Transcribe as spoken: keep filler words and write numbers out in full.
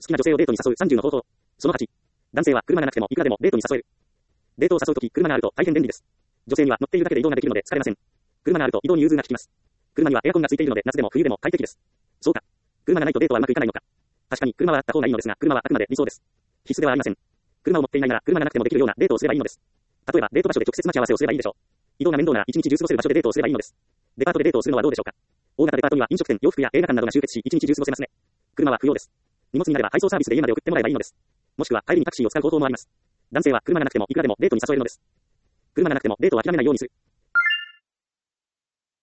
きな女性をデートに誘うさんじゅうの方法。そのはち。男性は車がなくてもいくらでもデートに誘える。デートを誘うとき、車があると大変便利です。女性には乗っているだけで移動ができるので疲れません。車があると移動に融通が利きます。車にはエアコンがついているので夏でも冬でも快適です。そうか。車がないとデートはうまくいかないのか。確かに車はあった方がいいのですが、車はあくまで理想です。必須ではありません。車を持っていないなら車がなくてもできるようなデートをすればいいのです。例えばデート場所で直接待ち合わせをすればいいでしょう。移動が面倒なら一日中過ごせる場所でデートをすればいいのです。デパートでデートをするのはどうでしょうか。大型デパートには飲食店、洋服や映画館などが集結し一日中過ごせますね。車は不要です。荷物になれば配送サービスで家まで送ってもらえばいいのです。もしくは帰りにタクシーを使う方法もあります。男性は車がなくてもいくらでもデートに誘えるのです。車がなくてもデートを諦めないようにする。